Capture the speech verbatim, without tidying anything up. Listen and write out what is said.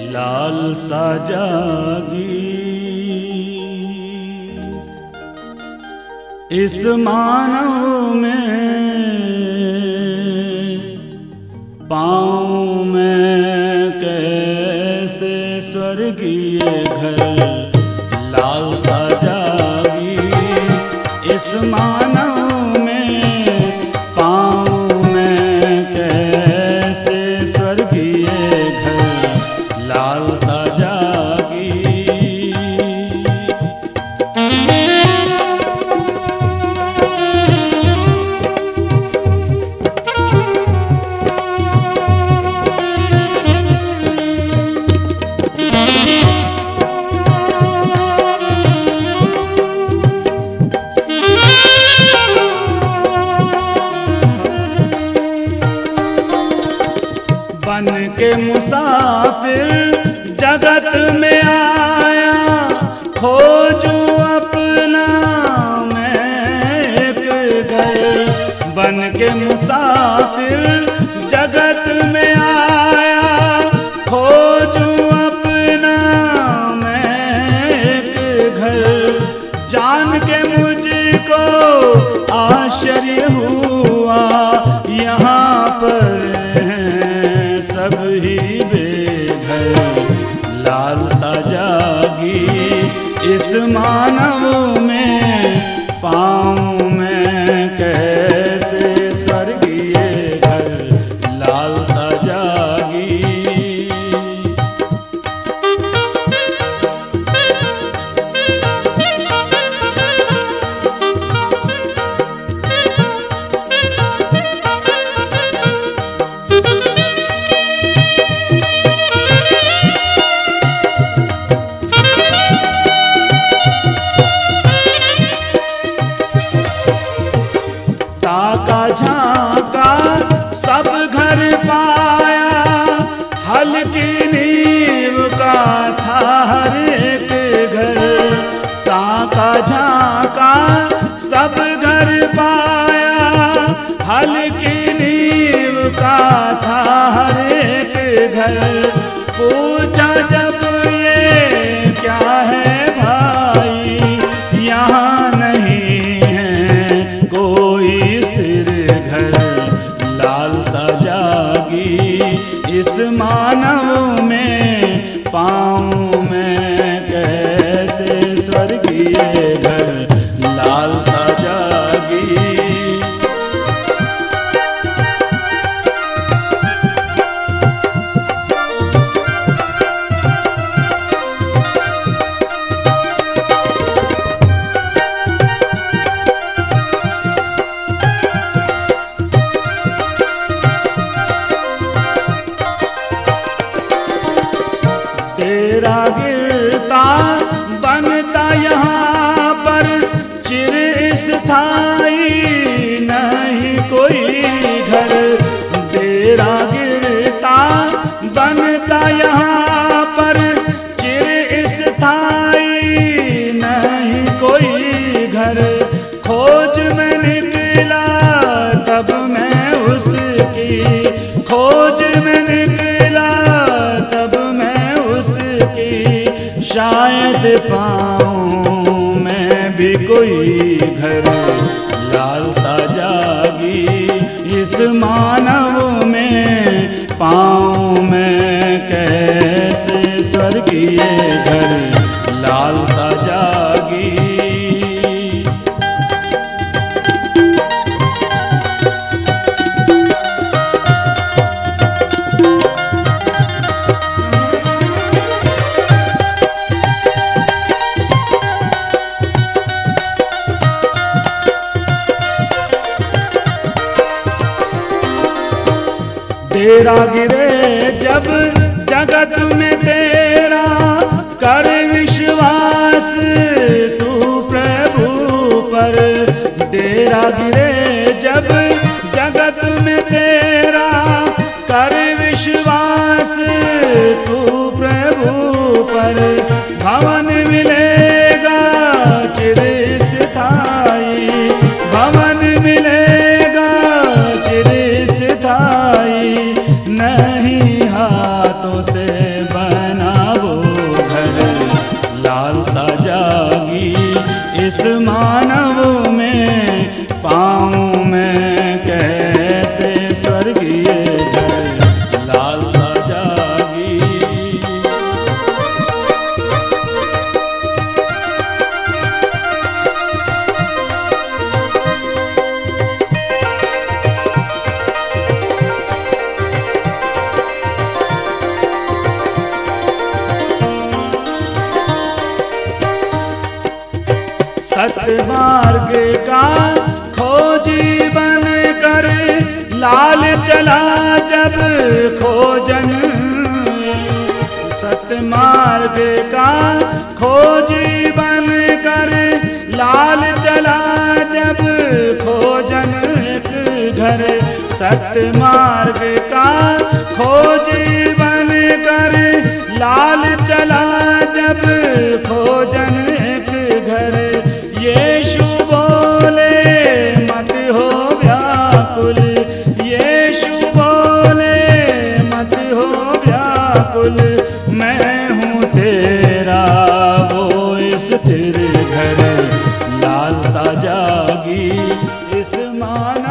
लालसा जागी। इस मानव में पाऊं मैं कैसे स्वर्गीय घर, लालसा जागी। इस मानव में पाऊं मैं कैसे स्वर्गीय घर, लालसा जागी। बन के मुसाफिर जगत में आया, खोजूं अपना मैं एक घर। बन के मुसाफिर जगत में आया, खोजूं अपना मैं एक घर। जान के मुझको आश्चर्य हुआ, यहाँ पर सब ही बेघर, लालसा जागी। इस मानव में पाऊं मैं कैसे स्वर्गीय घर, लालसा जागी। ताका झांका सब घर पाया, हल्की नींव का था हर एक घर। ताका झांका सब घर पाया, हल्की नींव का था हर एक घर। पूछा जब ये क्या है भाई, यहाँ नहीं है कोई स्थिर घर, लालसा जागी। इस मानव में पाऊं मैं कैसे स्वर्गीय घर, लालसा जागी। तेरा गिरता बनता यहाँ पर चिर स्थाई नहीं कोई घर। तेरा गिरता बनता यहाँ पर चिर स्थाई नहीं कोई घर। खोज में निकला तब मैं उसकी, खोज में निकला तब मैं उसकी, शायद पाऊं मैं भी कोई घर, लालसा जागी। इस मानव में पाऊं मैं कैसे स्वर्गीय घर, लालसा जागी। तेरा गिरे जब जगत में तेरा, कर विश्वास तू प्रभु पर। तेरा गिरे जब जगत में तेरा, कर विश्वास तू प्रभु पर। भवन मिलेगा चिर स्थाई, भवन मिलेगा चिर स्थाई, नहीं हाथों से बना सतमार्ग का खोजी बन कर लाल चला जब खोजन। सतमार्ग का खोजी बन कर लाल चला जब खोजन एक घर। सतमार्ग का खोजी बन कर लाल चला जब खोजन एक घर। यीशु बोले मत हो व्याकुल, यीशु बोले मत हो व्याकुल, मैं हूँ तेरा वो स्थिर घर। लालसा जागी इस मानव